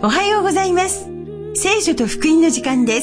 おはようございます。聖書と福音の時間です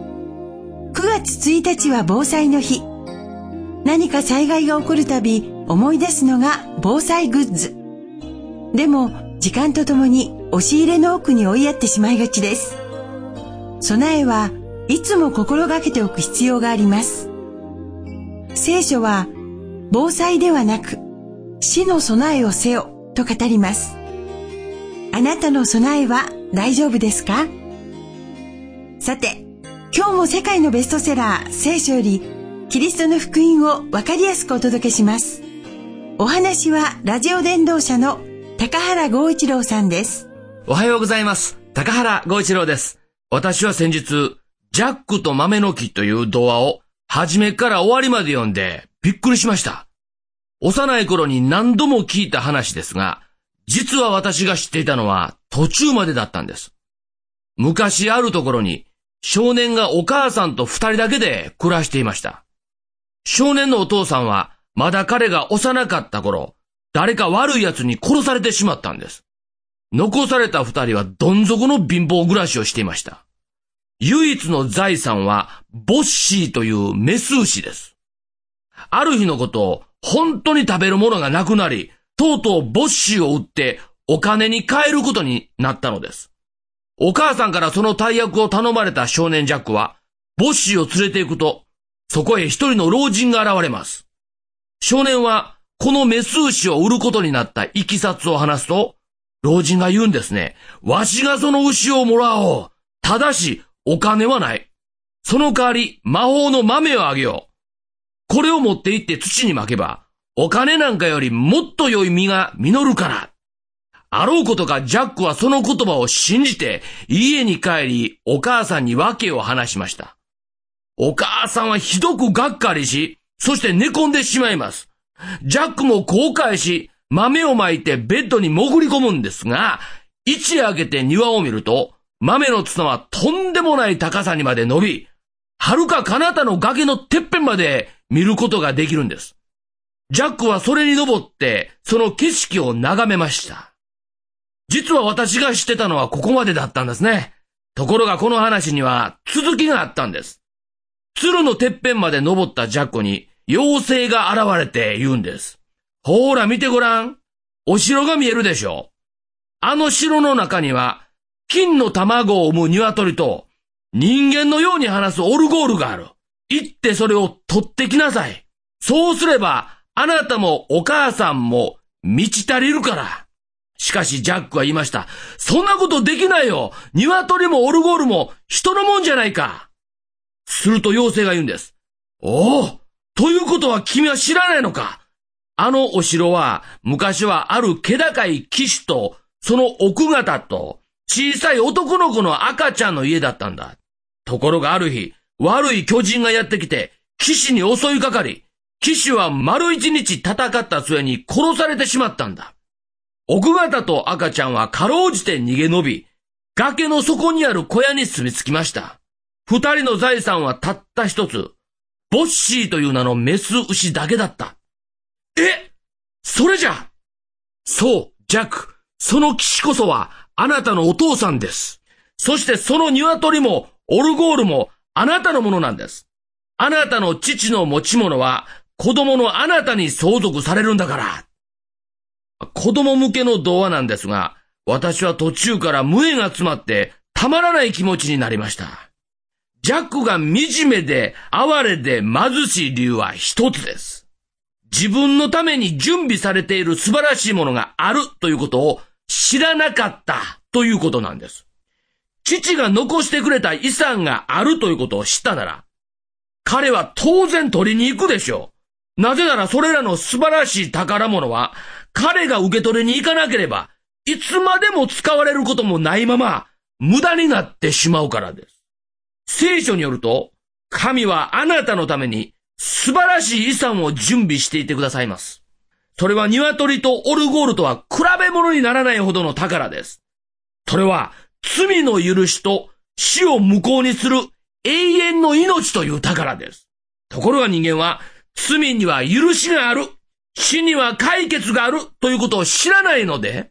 。9月1日は防災の日。何か災害が起こるたび思い出すのが防災グッズ。でも時間とともに押し入れの奥に追いやってしまいがちです。備えはいつも心がけておく必要があります。聖書は防災ではなく死の備えをせよと語ります。あなたの備えは大丈夫ですか？さて、今日も世界のベストセラー聖書よりキリストの福音を分かりやすくお届けします。お話はラジオ伝道者の高原剛一郎さんです。 おはようございます。高原剛一郎です。私は先日、ジャックと豆の木という童話を初めから終わりまで読んでびっくりしました。幼い頃に何度も聞いた話ですが、実は私が知っていたのは途中までだったんです。昔あるところに少年がお母さんと2人だけで暮らしていました。少年のお父さんはまだ彼が幼かった頃、誰か悪い奴に殺されてしまったんです。残された2人はどん底の貧乏暮らしをしていました。唯一の財産はボッシーというメス牛です。ある日のこと、本当に食べるものがなくなり、とうとうボッシーを売ってお金に換えることになったのです。お母さんからその大役を頼まれた少年ジャックは、ボッシーを連れて行くと、そこへ一人の老人が現れます。少年は、このメス牛を売ることになったいきさつを話すと、老人が言うんですね。わしがその牛をもらおう。ただし、お金はない。その代わり、魔法の豆をあげよう。これを持って行って土にまけば、お金なんかよりもっと良い実が実るから。あろうことかジャックはその言葉を信じて、家に帰り、お母さんに訳を話しました。お母さんはひどくがっかりし、そして寝込んでしまいます。ジャックも後悔し、豆をまいてベッドに潜り込むんですが、一夜明けて庭を見ると、豆の綱はとんでもない高さにまで伸び、遥か彼方の崖のてっぺんまで見ることができるんです。ジャックはそれに登って、その景色を眺めました。実は私が知ってたのはここまでだったんですね。ところがこの話には続きがあったんです。鶴のてっぺんまで登ったジャックに妖精が現れて言うんです。ほーら見てごらん。お城が見えるでしょ。あの城の中には金の卵を産む鶏と人間のように話すオルゴールがある。行ってそれを取ってきなさい。そうすればあなたもお母さんも満ち足りるから。しかしジャックは言いました。そんなことできないよ。鶏もオルゴールも人のもんじゃないか。すると妖精が言うんです。おお、ということは君は知らないのか。あのお城は昔はある気高い騎士とその奥方と小さい男の子の赤ちゃんの家だったんだ。ところがある日、悪い巨人がやってきて騎士に襲いかかり、騎士は丸一日戦った末に殺されてしまったんだ。奥方と赤ちゃんはかろうじて逃げ延び、崖の底にある小屋に住み着きました。二人の財産はたった一つ、ボッシーという名のメス牛だけだった。それじゃ！そう、ジャック、その騎士こそはあなたのお父さんです。そしてその鶏もオルゴールもあなたのものなんです。あなたの父の持ち物は子供のあなたに相続されるんだから。子供向けの童話なんですが、私は途中から無縁が詰まってたまらない気持ちになりました。ジャックが惨めで哀れで貧しい理由は一つです。自分のために準備されている素晴らしいものがあるということを知らなかったということなんです。父が残してくれた遺産があるということを知ったなら、彼は当然取りに行くでしょう。なぜならそれらの素晴らしい宝物は彼が受け取りに行かなければいつまでも使われることもないまま無駄になってしまうからです。聖書によると、神はあなたのために素晴らしい遺産を準備していてくださいます。それは鶏とオルゴールとは比べ物にならないほどの宝です。それは罪の許しと死を無効にする永遠の命という宝です。ところが人間は罪には許しがある、死には解決があるということを知らないので、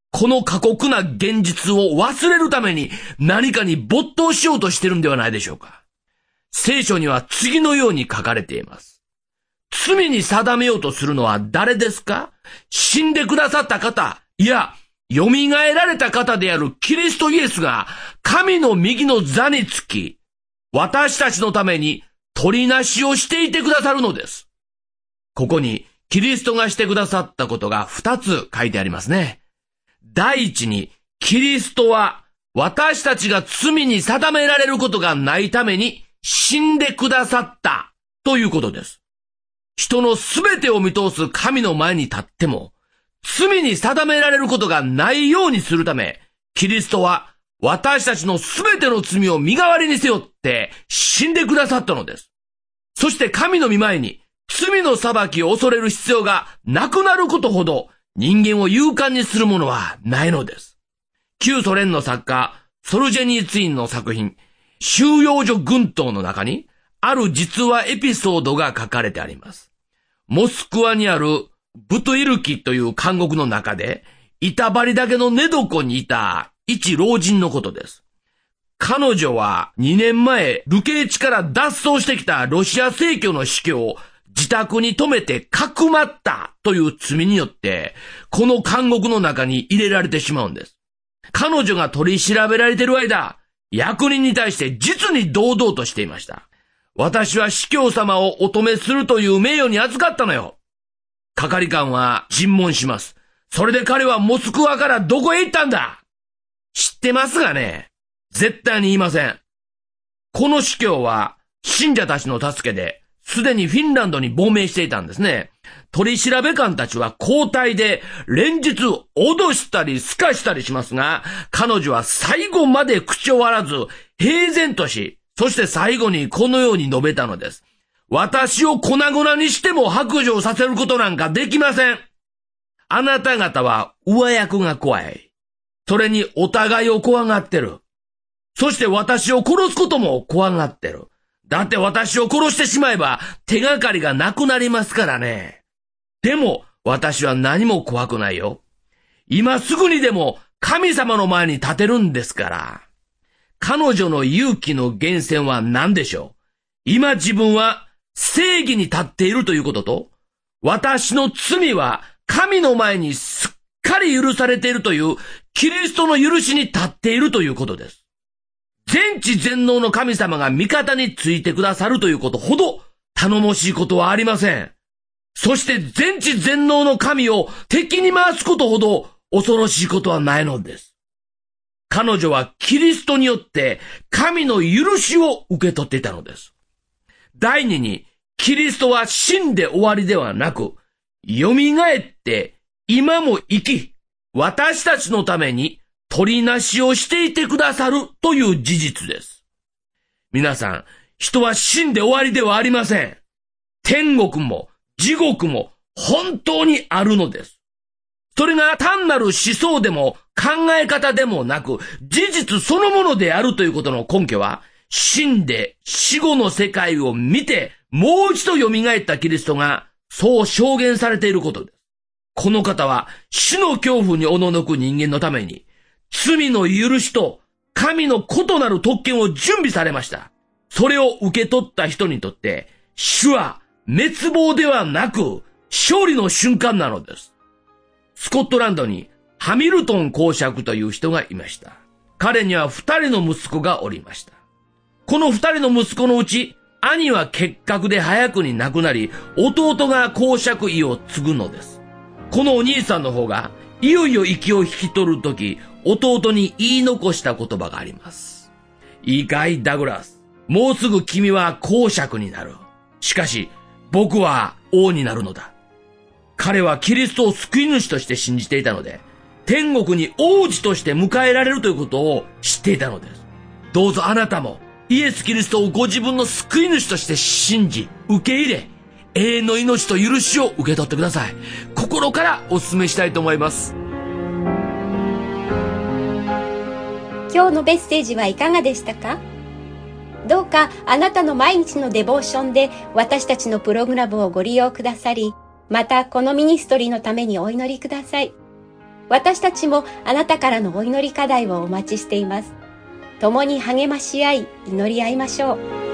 この過酷な現実を忘れるために何かに没頭しようとしてるんではないでしょうか。聖書には次のように書かれています。罪に定めようとするのは誰ですか？死んでくださった方、いや、蘇られた方であるキリストイエスが神の右の座につき、私たちのために取りなしをしていてくださるのです。ここにキリストがしてくださったことが2つ書いてありますね。第一に、キリストは私たちが罪に定められることがないために死んでくださったということです。人のすべてを見通す神の前に立っても、罪に定められることがないようにするため、キリストは私たちのすべての罪を身代わりに背負って死んでくださったのです。そして神の御前に罪の裁きを恐れる必要がなくなることほど人間を勇敢にするものはないのです。旧ソ連の作家ソルジェニーツィンの作品収容所群島の中にある実話エピソードが書かれてあります。モスクワにあるブトゥイルキという監獄の中で板張りだけの寝床にいた一老人のことです。彼女は2年前流刑地から脱走してきたロシア正教の司教を自宅に留めてかくまったという罪によってこの監獄の中に入れられてしまうんです。彼女が取り調べられている間、役人に対して実に堂々としていました。私は司教様をお止めするという名誉に預かったのよ。係官は尋問します。それで彼はモスクワからどこへ行ったんだ？知ってますがね、絶対に言いません。この司教は信者たちの助けですでにフィンランドに亡命していたんですね。取り調べ官たちは交代で連日脅したりすかしたりしますが、彼女は最後まで口を割らず平然とし、そして最後にこのように述べたのです。私を粉々にしても白状させることなんかできません。あなた方は上役が怖い。それにお互いを怖がってる。そして私を殺すことも怖がってる。だって私を殺してしまえば手がかりがなくなりますからね。でも私は何も怖くないよ。今すぐにでも神様の前に立てるんですから。彼女の勇気の源泉は何でしょう？今自分は正義に立っているということと、私の罪は神の前にすっかり許されているというキリストの許しに立っているということです。全知全能の神様が味方についてくださるということほど頼もしいことはありません。そして全知全能の神を敵に回すことほど恐ろしいことはないのです。彼女はキリストによって神の許しを受け取っていたのです。第二に、キリストは死んで終わりではなく、蘇って今も生き、私たちのために取りなしをしていてくださるという事実です。皆さん、人は死んで終わりではありません。天国も地獄も本当にあるのです。それが単なる思想でも考え方でもなく、事実そのものであるということの根拠は、死んで死後の世界を見て、もう一度蘇ったキリストがそう証言されていることです。この方は死の恐怖におののく人間のために、罪の許しと神の異なる特権を準備されました。それを受け取った人にとって、死は滅亡ではなく勝利の瞬間なのです。スコットランドにハミルトン公爵という人がいました。彼には2人の息子がおりました。この2人の息子のうち、兄は結核で早くに亡くなり、弟が公爵位を継ぐのです。このお兄さんの方が、いよいよ息を引き取るとき、弟に言い残した言葉があります。いいかい、ダグラス。もうすぐ君は公爵になる。しかし、僕は王になるのだ。彼はキリストを救い主として信じていたので、天国に王子として迎えられるということを知っていたのです。どうぞあなたも、イエス・キリストをご自分の救い主として信じ、受け入れ、永遠の命と許しを受け取ってください。心からお勧めしたいと思います。 今日のメッセージはいかがでしたか？どうかあなたの毎日のデボーションで私たちのプログラムをご利用くださり、またこのミニストリーのためにお祈りください。 私たちもあなたからのお祈り課題をお待ちしています。共に励まし合い、祈り合いましょう。